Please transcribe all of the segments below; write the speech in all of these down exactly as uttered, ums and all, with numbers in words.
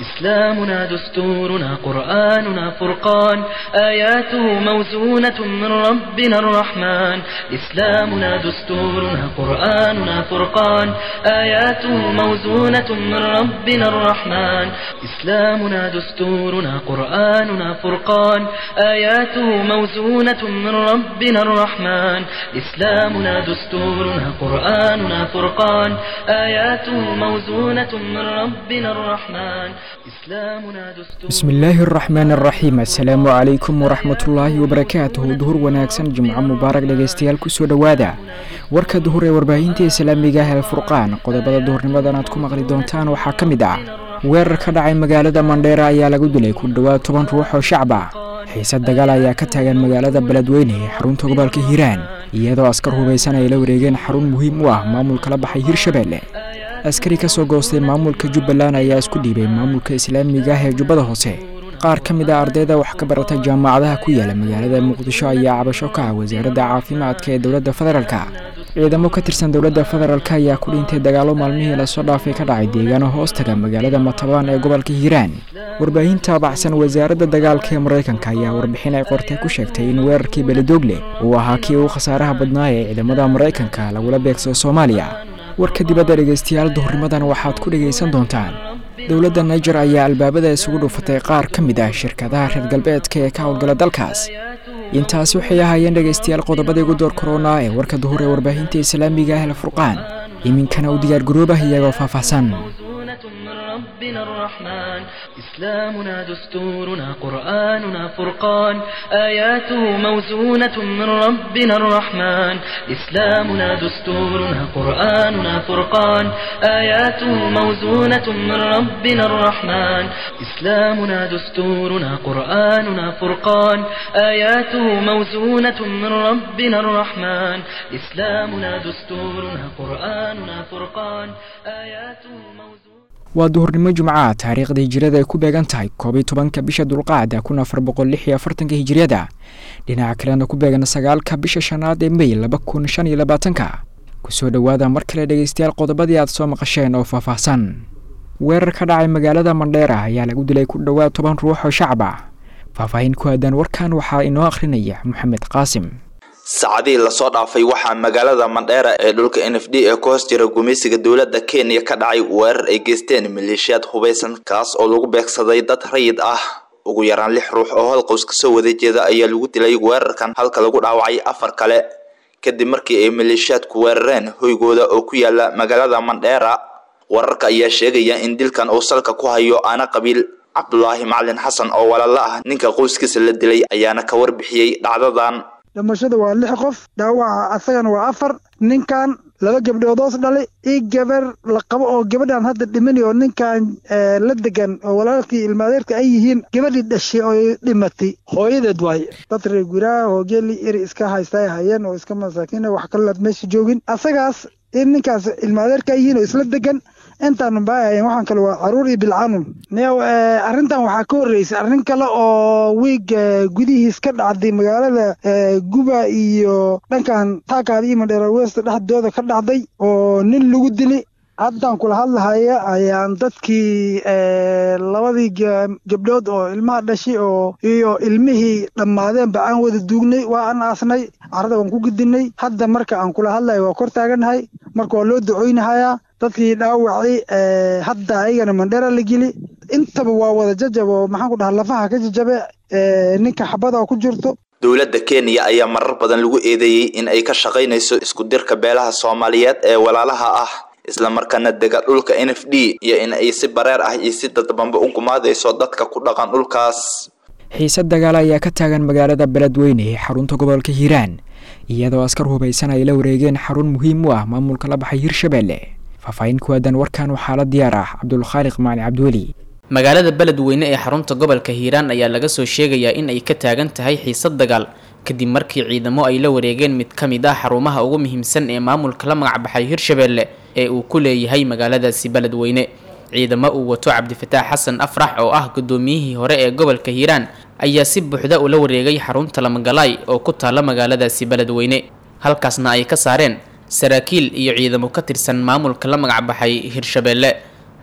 إسلامنا دستورنا قرآننا فرقان آياته موزونة من ربنا الرحمن إسلامنا دستورنا قرآننا فرقان آياته موزونة من ربنا الرحمن إسلامنا دستورنا قرآننا فرقان آياته موزونة من ربنا الرحمن إسلامنا دستورنا قرآننا فرقان آياته موزونة من ربنا الرحمن إسلامنا دستورنا بسم الله الرحمن الرحيم السلام عليكم ورحمة الله وبركاته دهور وناكسن جمعة مبارك لغيستيال كسو دوادا warka duhur ee warbaahinta islaamiga ah ee furqaan qodobada duhurnimadan aad ku maqli doontaan waxaa ka mid ah weerar ka dhacay magaalada Mandheera ayaa lagu dilay ku dhawaad toban ruux oo shacab ah xiisad dagaal ayaa ka taagan magaalada Beledweyne ee xarunta gobolka Hiiraan iyadoo askar hubeysan ay la wareegeen xarun muhiim u ah maamulka la baxay Hirshabelle askari ka soo goostay maamulka Jubbaland ayaa isku dhiibay maamulka islaamiga ah ee Jubbada Hoose qaar ka mid ah ardayda wax ka barata jaamacadaha ku yaala magaalada Muqdisho ayaa cabasho ka ah wasaaradda caafimaadka ee dowladda federaalka ciidamo ka tirsan dowladda federaalka ayaa ku dhintay dagaalo maalmihii la soo dhaafay ka dhacay deegaano hoostaga magaalada Matabaan ee gobolka Hiiraan warbaahinta baxsan wasaaradda dagaalka ee Mareykanka ayaa warbixin ay qortay ku sheegtay in weerarkii Beledoogle uu ahaa kii ugu khasaaraha badnaa ee ciidamada Mareykanka lagula beegsado Soomaaliya warka dibadda dhageystayaal duhurnimadan waxaad ku dhageysan doontaan dowladda Niger ayaa albaabada isugu dhufatay qaar ka mid ah shirkadaha reer galbeedka ee ka howlgala dalkaas intaas waxay ahaayeen dhageystayaal qodobada ugu door corona ee warka duhur ee warbaahinta islaamiga ah ee furqaan iminkana u diyaar garooba iyagoo faahfaahsan ربنا الرحمن إسلامنا دستورنا قرآننا فرقان آياته موزونة من ربنا الرحمن إسلامنا دستورنا قرآننا فرقان آياته موزونة من ربنا الرحمن إسلامنا دستورنا قرآننا فرقان آياته موزونة من ربنا الرحمن إسلامنا دستورنا قرآننا فرقان آياته موزونة waa duhurnimo jumcada taariikhda hijriyada ay ku beegan tahay koob iyo tobanka bisha dulqaada kun afar boqol lix iyo afartan hijriyada dhinaca kalena ku beegan sagaalka bisha shanaad ee May laba kun shan iyo labaatan ku soo dhawaada mar kale dhageystayaal qodobadii aad soo maqasheen oo faahfaahsan weerar ka dhacay magaalada Mandheera ayaa lagu dilay ku dhawaad toban ruux oo shacab ah faahfaahin ku aadan warkan waxaa inoo akhrinaya Maxamed Qaasim saacadii la soo dhaafay waxaa magaalada Mandheera ee dhulka N F D ee ku hoos jira gumeysiga dawladda Kenya ka dhacay weerar ay geysteen maleeshiyad hubeysan kaas oo lagu beegsaday dad rayid ah ugu yaraan lix ruux oo hal qoys ka soo wada jeeda ayaa lagu dilay weerarkan halka lagu dhaawacay afar kale kadib markii ay maleeshiyad ku weerareen hoygooda oo ku yaala magaalada Mandheera wararka ayaa sheegaya in dilkan uu salka ku hayo ana qabiil Cabdullaahi Macalin Xasan oo walaalo ah ninka qoyskiisa la dilay ayaana ka warbixiyay dhacdadan damashada waa lix qof dhaawaca asagana waa afar ninkan laba gabdhood oo dhalay ee gabar la qabo oo gabadhan hadda dhimanay oo ninkan la degan oo walaalkii ilmaadeerka ay yihiin gabadhii dhashay oo dhimatay hooyadeed way dad reer guraa oo geeli iri iska haystay hayeen oo iska masaakiin wax kala meesha joogin asagaas in ninkaas ilmaadeerka ay yihiin oo isla degan intaan baayeen waxaan kale waa caruur iyo bilcaanun neew arintan waxa ka horeysay arin kale oo weeg gudihiis ka dhacday magaalada Guba iyo dhankan Taakaad iyo Mandheera West dhaxdooda ka dhacday oo nin lagu dilay haddaan kula hadlahayaa ayaan dadkii labadii gabdhood oo ilmaha dhashay oo iyo ilmihii dhamaadeen baan wada duugnay waa aan aasnay carada waan ku gudinay hadda marka aan kula hadlayo waa kor taaganahay marka waa loo duceynayaa dadkii dhaawacay hadda ayagana Mandheera la gili intaba waa wada jajabo maxaan ku dhahaa lafaha ka jajabe ninka xabada ku jirto dawladda Kenya ayaa marar badan lagu eedeeyay in ay ka shaqeynayso isku dirka beelaha Soomaaliyeed ee walaalaha ah isla markaana dega dhulka N F D iyo in ay si bareer ah iyo si dadbanba u kumaadayso dadka ku dhaqan dhulkaas xiisad dagaal ayaa ka taagan magaalada Beledweyne ee xarunta gobolka Hiiraan iyadoo askar hubeysan ay la wareegeen xarun muhiim u ah maamulka la baxay Hirshabelle faahfaahin ku aadan warkan waxaa la diyaar ah Cabdul Khaliq Macali Cabduuli magaalada Beledweyne ee xarunta gobolka Hiiraan ayaa laga soo sheegayaa in ay ka taagan tahay xiisad dagaal kadib markii ciidamo ay la wareegeen mid kamid ah xarumaha ugu muhiimsan ee maamulka la magac baxay Hirshabelle ee uu ku leeyahay magaaladaasi Beledweyne ciidamo uu wato Cabdifataax Xasan Afrax oo ah gudoomiyihii hore ee gobolka Hiiraan ayaa si buuxda u la wareegay xarunta Lamagalaay oo ku taala magaaladaasi Beledweyne halkaasna ay ka saareen saraakiil iyo ciidamo ka tirsan maamulka la magac baxay Hirshabelle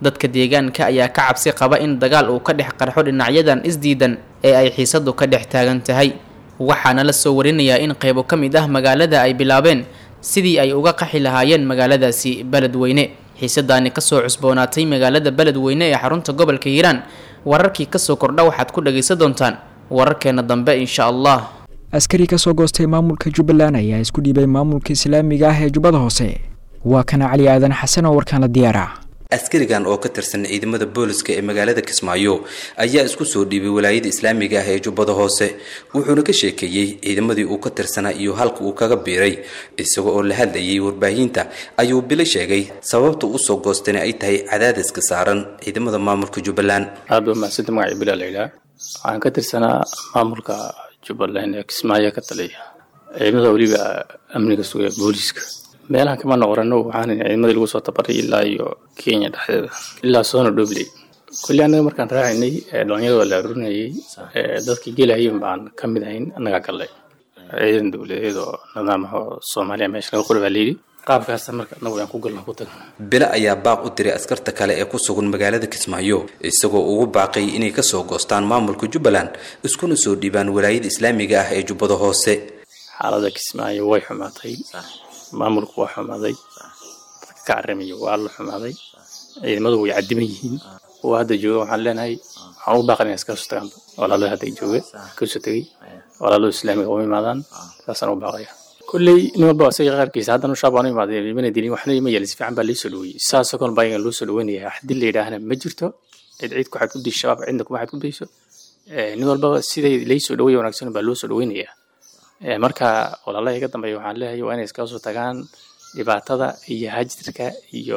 dadka deegaanka ayaa ka cabsi qaba in dagaal uu ka dhex qarxo dhinacyadan isdiidan ee ay xiisadu ka dhex taagan tahay waxaana la soo warinayaa in qaybo ka mid ah magaalada ay bilaabeen sidii ay uga qaxi lahaayeen magaaladaasi Beledweyne xiisadaani kasoo cusboonaatay magaalada Beledweyne ee xarunta gobolka Hiiraan wararkii kasoo kordha waxaad ku dhageysan doontaan wararkeena dambe insha Allah. askari ka soo goostay maamulka Jubbaland ayaa isku dhiibay maamulka Islaamiga ah ee Jubbada Hoose waa kana Cali Aadan Xasan oo warkaan la diyaara askarigan oo ka tirsan ciidamada booliska ee magaalada Kismaayo ayaa isku soo dhiibay walaayada Islaamiga ah ee Jubbada Hoose wuxuuna ka sheekeeyay ciidamadii uu ka tirsanaa iyo halka uu kaga biiray isagoo oo la hadlayay warbaahinta ayuu bilay sheegay sababta uu soo goostay ay tahay cadaadiska saaran ciidamada maamulka Jubbaland. aad u mahadsan magac Bilal Ila aan ka tirsanaa maamulka Jubbaland ee Kismaayo ka taliya ciidamada waliba amniga suuqa booliska meelaha kama noqorano waxaan ciidamada lagu soo tabaray ilaa iyo Kenya dhexdeeda ilaa soo dhobley kulli anaga markaan raacinay dhalinyarada la runayay dadkii gelayay baan kamid ahayn anaga kale ciidan dawladeed oo nidaamka Soomaaliya meesha lagu qorbaliyay qaabkaas marka anagu aan ku galno ku tagno bila ayaa baaq u diray askarta kale ee ku sugan magaalada Kismaayo isagoo ugu baaqay inay ka soo goostaan maamulka Jubbaland iskuna soo dhiibaan walaayada Islaamiga ah ee Jubbada Hoose. xaaladda Kismaayo way xumaatay maamulku waa xumaaday dadka ka arrimayo waa la xumaaday ciidamadu way cadiman yihiin oo hadda jooga waxaan leenahay waxaan u baaqanayaa iska soo tagaan walaalaha hadda jooga ka soo tagay walaalo Islaamiga oo imaadaan taasaan u baaqaya kulli ninba asay qaarkiisa hadda u shaabaan imaadeen ilmana dilin waxna ima yeelis fiican baa liisoo dhaway saasoo kale baa loo soo dhaweynaya hadii la yiraahdo ma jirto cid cid ku xad ku disho shabaab cidna kuma xad ku disho ee nin walba sidii liisoo dhaway wanaagsan baa loo soo dhaweynaya ee marka walaalaha iga dambeeyo waxaan leeyahay waa inay iska soo tagaan dhibaatada iyo hajirka iyo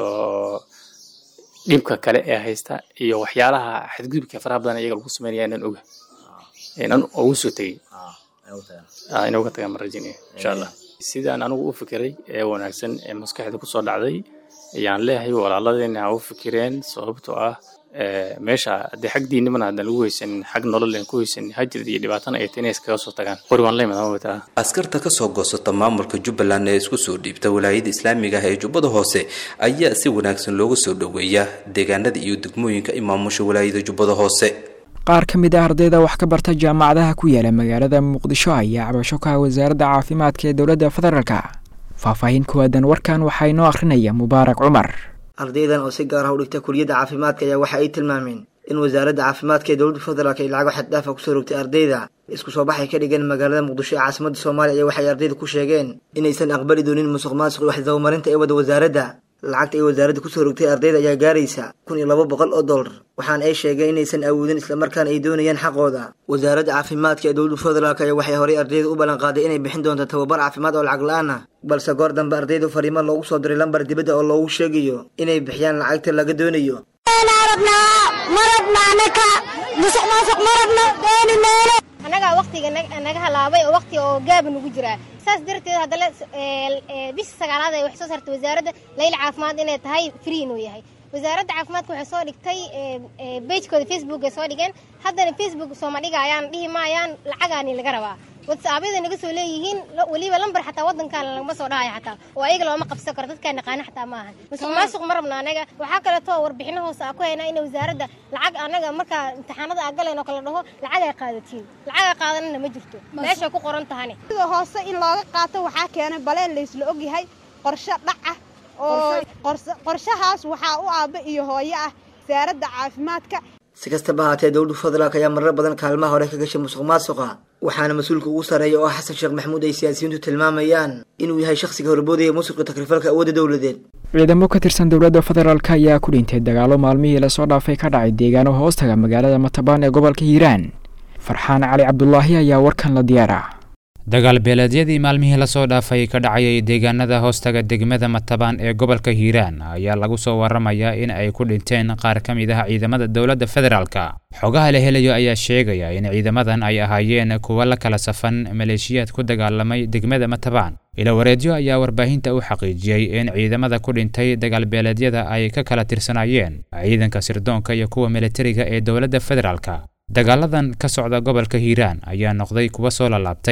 dhibka kale ee haysta iyo waxyaalaha xadgudubka faraha badan iyaga lagu sameeyo inaan oga inaan ugu soo tagay ah inuu ka tagaa marjinay insha Allah sidaan anigu u fikiray ee wanaagsan ee maskaxda ku soo dhacday ayaan leeyahay walaaladeenna u fikireen sababtoo ah ee meesha de xaq diinimana hadda lagu haysan xaq nolol leen ku haysan hajir iyo dhibaatana ay teenays kaga soo tagaan qorwan leeyahay wata askarta ka soo goosata maamulka Jubbaland ee isku soo dhiibta walaayada Islaamiga ah ee Jubbada Hoose ayaa si wanaagsan loogu soo dhaweeyaa deegaanada iyo degmooyinka imaamusha walaayada Jubbada Hoose. qaar ka mid ah ardayda wax ka barta jaamacadaha ku yaala magaalada Muqdisho ayaa cabasho ka wasaaradda caafimaadka ee dawladda federaalka faahfaahin ku aadan warkan waxay noo akhrinaya Mubaarak Umar. ardaydan oo si gaar ah u dhigta kulliyadda caafimaadka ayaa waxa ay tilmaameen in wasaaradda caafimaadka ee dawladda federaalka ay lacag xad dhaaf ah ku soo rogtay ardayda isku soo baxay ka dhigan magaalada Muqdisho ee caasimadda Soomaaliya waxay ardayda ku sheegeen inaysan aqbali doonin musuqmaasuq wax dawmarinta ee wada wasaaradda lacagta ay wasaaradda ku soo rogtay ardayda ayaa gaaraysa kun iyo laba boqol oo dollar waxaan ay sheegeen inaysan awoodin isla markaana ay doonayaan xaqooda. wasaaradda caafimaadka ee dawladda federaalka ayaa waxay horay ardayda u ballan qaaday inay bixin doonto tababar caafimaad oo lacag la'aan ah balse goor dambe ardaydu fariimo loogu soo diray lambar dibadda oo loogu sheegayo inay bixiyaan lacagta laga doonayo. anaga waqtiga naga halaabay oo waqti oo gaab nagu jira saas darteed hadda bis sagaalaad ay wax soo saartay wasaaradda layl caafimaad inay tahay free inuu yahay wasaaradda caafimaadka waxay soo dhigtay page-kooda Facebook ay soo dhigeen haddana Facebook soo ma dhigayaan dhihi maayaan lacagaani laga rabaa WhatsApp-yada naga soo leeyihiin waliba lambar xataa wadankan lagama soo dhahayo xataa oo ayaga looma qabsan karo dadka naqaan xataa ma ahan musuqmaasuq ma rabna anaga waxa kale oo warbixino hoos ah ku hayna in wasaaradda lacag anaga marka imtixaanada agaleen oo kala dhaho lacag ay qaadatiin lacag qaadanna ma jirto meesha ku qoran tahay sida hoose in looga qaato waxa keenay baleen la isla og yahay qorshe dhac ah oo qorshahaas waxa uu aaba iyo hooyo ah wasaaradda caafimaadka. si kastaba haatee dawladda federaalka ayaa marar badan kaalmaha hore ka gashay musuqmaasuqa waxaana mas'uulka ugu sareeya oo Xasan Sheekh Maxamuud ay siyaasiyiintu tilmaamayaan inuu yahay shakhsiga horboodaya musuqa takrifalka awoodda dawladeed. ciidamo ka tirsan dawladda federaalka ayaa ku dhintay dagaalo maalmihii la soo dhaafay ka dhacay deegaano hoostaga magaalada Matabaan ee gobolka Hiiraan. Farxaan Cali Cabdullaahi ayaa warkan la diyaaraa. dagaal beeleedyadii maalmihii la soo dhaafay ka dhacay deegaanada hoostaga degmada Matabaan ee gobolka Hiiraan ayaa lagu soo waramayaa in ay ku dhinteen qaar ka mid ah ciidamada dawladda federaalka. xogaha la helayo ayaa sheegaya in ciidamadan ay ahaayeen kuwa la kala safan maleeshiyaad ku dagaalamay degmada Matabaan. ila wareedyo ayaa warbaahinta u xaqiijiyay in ciidamada ku dhintay dagaal beeleedyada ay ka kala tirsanayeen ciidanka sirdoonka iyo kuwa militariga ee dawladda federaalka. dagaaladan ka socda gobolka Hiiraan ayaa noqday kuwa soo laabtay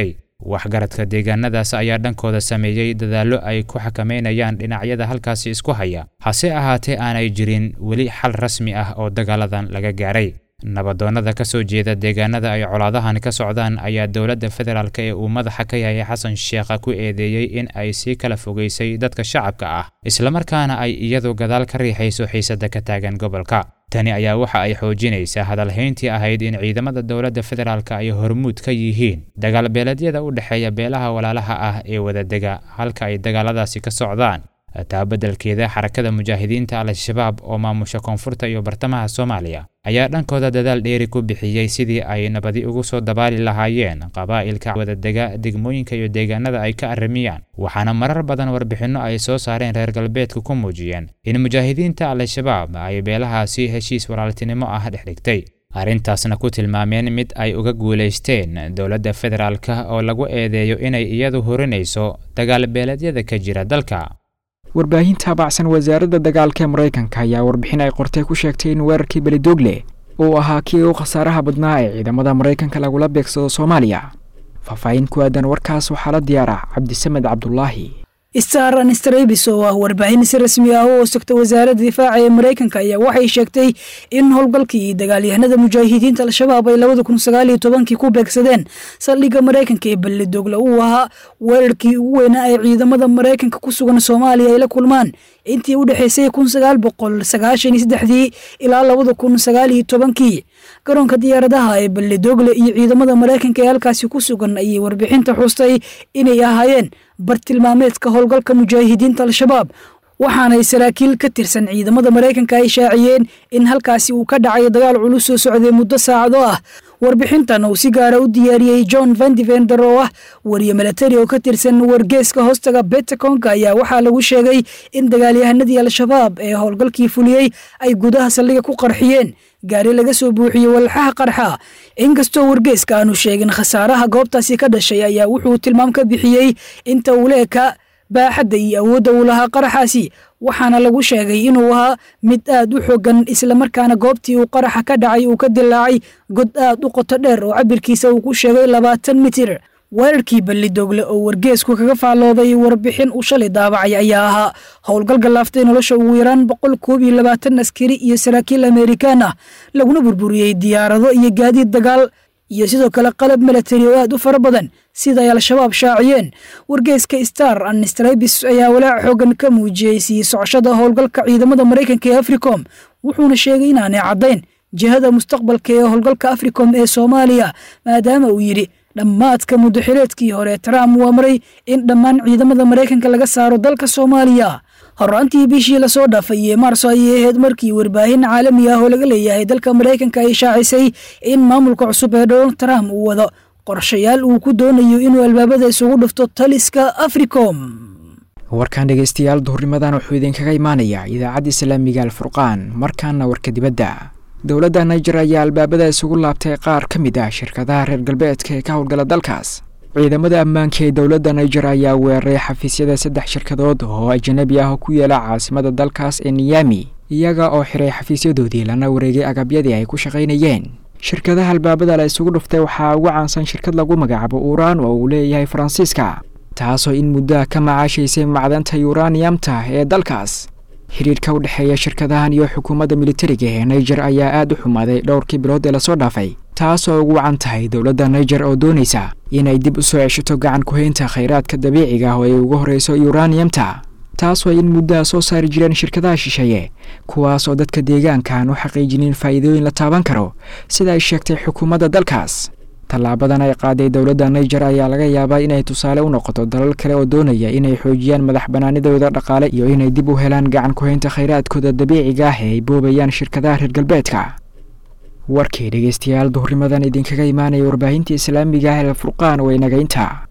waxgaradka deegaanadaas ayaa dhankooda sameeyey dadaallo ay ku xakameynayaan dhinacyada halkaasi isku haya hase ahaatee aanay jirin weli xal rasmi ah oo dagaaladan laga gaaray nabadoonnada ka soo jeeda deegaanada ay colaadahan ka socdaan ayaa dowladda federaalk ee uu madaxa ka yahay xasan sheekha ku eedeeyey in ay sii kala fogeysay dadka shacabka ah islamarkaana ay iyadu gadaal ka riixayso xiisada ka taagan gobolka tani ayaa waxa ay xoojinaysaa hadalhayntii ahayd in ciidamada dowladda federaalk ay hormuud ka yihiin dagaal beeleedyada u dhexeeya beelaha walaalaha ah ee wadadega halka ay dagaaladaasi ka socdaan taa beddelkeeda xarakada mujaahidiinta al-shabaab oo maamusha koonfurta iyo bartamaha Soomaaliya ayaa dhankooda dadaal dheeri ku bixiyay sidii ay nabadi ugu soo dabaali lahaayeen qabaa'ilka wadadega degmooyinka iyo deegaanada ay ka arrimiyaan waxaana marar badan warbixinno ay soo saareen reer galbeedka ku muujiyeen in mujaahidiinta al-shabaab ay beelahaasi heshiis walaaltinimo ah dhexdhigtay arrintaasna ku tilmaameen mid ay uga guulaysteen dowladda federaalk oo lagu eedeeyo inay iyadu horinayso dagaal beeleedyada ka jira dalka warbaahinta bacsan wasaaradda dagaalka ee Mareykanka ayaa warbixin ay qortay ku sheegtay in weerarkii Belidogle uu ahaa kii ugu khasaaraha badnaa ee ciidamada Mareykanka lagula beegsado Soomaaliya. Faahfaahin ku aadan warkaas waxaa la diyaaraa Cabdisamed Cabdullaahi. Star and Strabis oo ah warbaahin si rasmi ah oo sugta wasaaradda difaaca ee Mareykanka ayaa waxay sheegtay in howlgalkii dagaalyahanada mujaahidiinta al-shabaab ay laba kun sagaal iyo toban ku beegsadeen saldhigga Mareykanka ee Belidogle uu ahaa weerarkii ugu weynaa ee ciidamada Mareykanka ku sugan Soomaaliya ay la kulmaan intii u dhaxaysay kun sagaal boqol sagaashan iyo saddex ilaa laba kun sagaal iyo toban garoonka diyaaradaha ee Belidogle iyo ciidamada Mareykanka ee halkaasi ku sugan ayay warbixinta xustay inay ahaayeen bartilmaameedka howlgalka mujaahidiinta al-shabaab waxaana saraakiil ka tirsan ciidamada Mareykanka ay shaaciyeen in halkaasi uu ka dhacay dagaal culus oo socday muddo saacado ah warbixintan uu si gaar ah u diyaariyay John Van Devender oo ah wariye military oo ka tirsan wargeyska hoostaga Pentagon ayaa waxaa lagu sheegay in dagaalyahanadii al-shabaab ee howlgalkii fuliyay ay gudaha saldhigga ku qarxiyeen gaari laga soo buuxiyay walxaha qarxa inkastoo wargeyska aanu sheegin khasaaraha goobtaasi ka dhashay ayaa wuxuu tilmaam ka bixiyay inta uu leeka baaxadda iyo awoodda uu lahaa qaraxaasi waxaana lagu sheegay inuu ahaa mid aad u xooggan isla markaana goobtii uu qaraxa ka dhacay uu ka dilaacay god aad u qoto dheer oo cabirkiisa uu ku sheegay labaatan mitir weerarkii Belidogle oo wargeysku kaga faalooday warbixin uu shalay daabacay ayaa ahaa howlgal galaaftay nolosha ugu yaraan boqol koob iyo labaatan askari iyo saraakiil Amerikaan ah laguna burburiyay diyaarado iyo gaadiid dagaal iyo sidoo kale qalab military oo aad u fara badan sida ay al-shabaab shaaciyeen wargeyska Star and Strabis ayaa walaac xoogan ka muujiyay si socoshada howlgalka ciidamada Mareykanka ee Africom wuxuuna sheegay in aanay caddayn jihada mustaqbalka ee howlgalka Africom ee Soomaaliya maadaama uu yiri dhammaadka muddaxireedkii hore Trump uu amray in dhammaan ciidamada Mareykanka laga saaro dalka Soomaaliya horaantii bishii la soo dhaafay ee Maarso ay ahayd markii warbaahin caalami ah oo laga leeyahay dalka Mareykanka ay shaacisay in maamulka cusub ee Donald Trump uu wado qorshayaal uu ku doonayo inuu albaabada isugu dhufto taliska Africom. warkaan dhegeystayaal duhurnimadan wuxuu idinkaga imaanayaa idaacadda Islaamiga Al-Furqaan markaana warka dibadda dowladda Niger ayaa albaabada isugu laabtay qaar ka mid ah shirkadaha reer galbeedka ee ka howlgala dalkaas ciidamada ammaanka ee dowladda Niger ayaa weeraray xafiisyada saddex shirkadood oo ajnabi ah oo ku yaala caasimada dalkaas ee Niamey iyaga oo xiray xafiisyadoodii lana wareegay agabyadii ay ku shaqaynayeen shirkadaha albaabada la isugu dhuftay waxaa ugu caansan shirkad lagu magacaabo Uran oo uu leeyahay Faransiiska taasoo in muddo ka macaashaysay macdanta uraniumta ee dalkaas xiriirka u dhaxeeya shirkadahan iyo xukuumadda militariga ee Niger ayaa aad u xumaaday dhowrkii bilood ee la soo dhaafay taasoo ugu wacan tahay dowladda Niger oo doonaysa inay dib u soo ceshato gacan ku haynta kheyraadka dabiiciga ah oo ay ugu horeyso uraniumta taasoo in muddo soo saari jireen shirkadaha shisheeye kuwaas oo dadka deegaankan u xaqiijinin faa'iidooyin la taaban karo sida ay sheegtay xukuumadda dalkaas tallaabadan ay qaaday dowladda Niger ayaa laga yaabaa inay tusaale u noqoto dalal kale oo doonaya inay xoojiyaan madax banaanidooda dhaqaale iyo inay dib u helaan gacan ku haynta kheyraadkooda dabiiciga ah ee ay boobayaan shirkadaha reer galbeedka warkii dhegeystayaal duhurnimadan idinkaga imaanaya warbaahinta Islaamiga ah ee Al-Furqaan way naga intaa